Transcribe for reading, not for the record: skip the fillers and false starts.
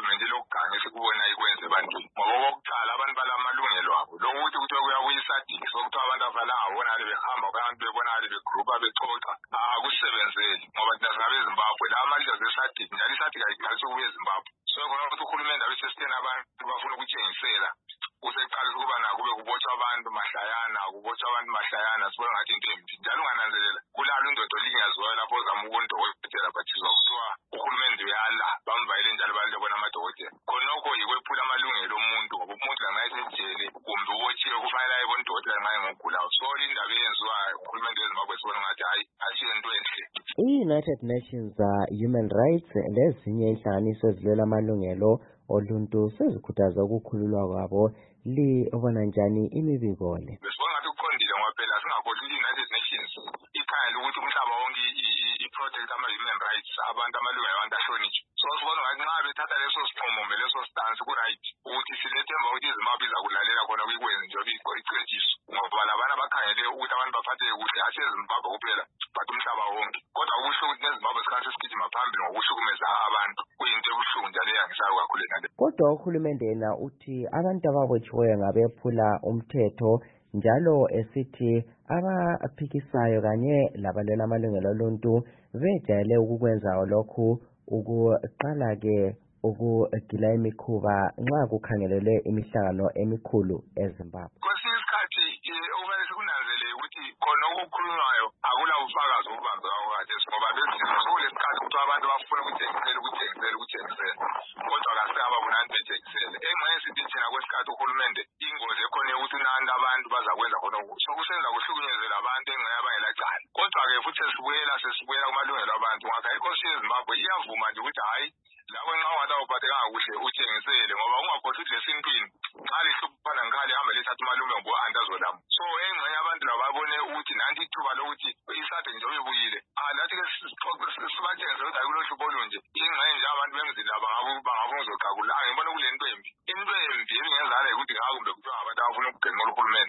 uhulumende lokuganga esikubona ikwenze ebantwini. Ngoba okokuqala abantu balamalungelo abo. Lokuthi kuthiwa kuyakuyisadiki sokuthiwa abantu avala ngabonakale behamba abantu bebonakale begrupa becoca. Akusebenzeli ngoba thina singabe eZimbabwe la amalizwe zesadiki njalo isadiki ayigcwalisi ukuya eZimbabwe. So khona ukuthi uhulumende abesesiteni abantu bafuna ukutshengisela kuseqalisa ukuba nakho kube kubotshwa abantu mahlayana sibona ngathi into embi. Njalo ungananzelela kulalo indoda olinyaziweyo lapho ozama ukundokotela bathizwa kuthiwa uhulumende uyala bamvayele njalo abantu bona amadokotela. Khonokho yikwephula amalungelo omuntu ngoba umuntu lanxa esejele kumbe ubotshiwe kufanele ayebona udokotela nxa engogulayo. So indaba eyenziwa uhulumende weZimbabwe sibona ngathi hayi asiyo into enhle. I-United Nations Human Rights lezinye inhlanganiso ezilwela amalungelo oluntu sezikhuthaza ukukhululwa kwabo. Libona njani imibiko le? Besibona ngathi kuqondile ngoba phela singakhohlwa i-United Nations ikhangela ukuthi umhlaba wonke i-protect ama-human rights abantu amalungelo abantu ahlonitshwe. So sibona ngathi nxa bethatha leso sinqumo leso stance ku-right ukuthi silethemba ukuthi iZimbabwe izakulalela khona kuyikwenze njengoba icetshiso ngoba labana bakhangele ukuthi abantu baphatheke kuhle hhayi eZimbabwe kuphela but umhlaba wonke. Kodwa kusho ukuthi neZimbabwe sikhathi sesigijima phambili ngokuhlukumeza abantu kuyinto ebuhlungu njalo eyangisayo kakhulu enale. Kodwa uhulumende yena uthi abantu ababotshiweyo ngabephula umthetho njalo esithi abaphikisayo kanye labalwela amalungelo oluntu bejayele ukukwenza lokhu ukuqala-ke ukugila imikhuba nxa kukhangelelwe imihlangano emikhulu eZimbabwe. Kwesinye isikhathi okumele sikunanzelele ukuthi khona okukhulunywayo akulabufakazi obubambekayo khathesi ngoba besizwa sokulesikhathi kuthiwa abantu bafuna ukutshengisela kodwa kasikababonani betshengisele. Engxenye sithi thina kwesikhathi uhulumende ingozi ekhona yokuthi unanti abantu bazakwenza khona sokusenza kuhlukunyezela abantu engxenye abangelacala. Kodwa-ke futhi sesibuyela kumalungelo abantu ngakho iNkosi yeZimbabwe iyavuma nje ukuthi hhayi labo nxa ungathi awuphathekanga kuhle utshengisele ngoba ungakhohlwa ukuthi lesintwini nxa lihluphana ngikhaya lihambe lithatha umalume ngobo-anti azolama. So engxenye abantu labo babone ukuthi nanti ithuba lokuthi isadiki nje oyibuyile lathi-ke sibatshengise ukuthi ayikulohlupho olunje ingxenye nje abantu bemzini laba bangafuna uzoqakula. Ngibona kule nto embi. Into embi ebingenzakala yikuthi ngakumbe kuthiwa ngabantu abafuna ukugengela uhulumende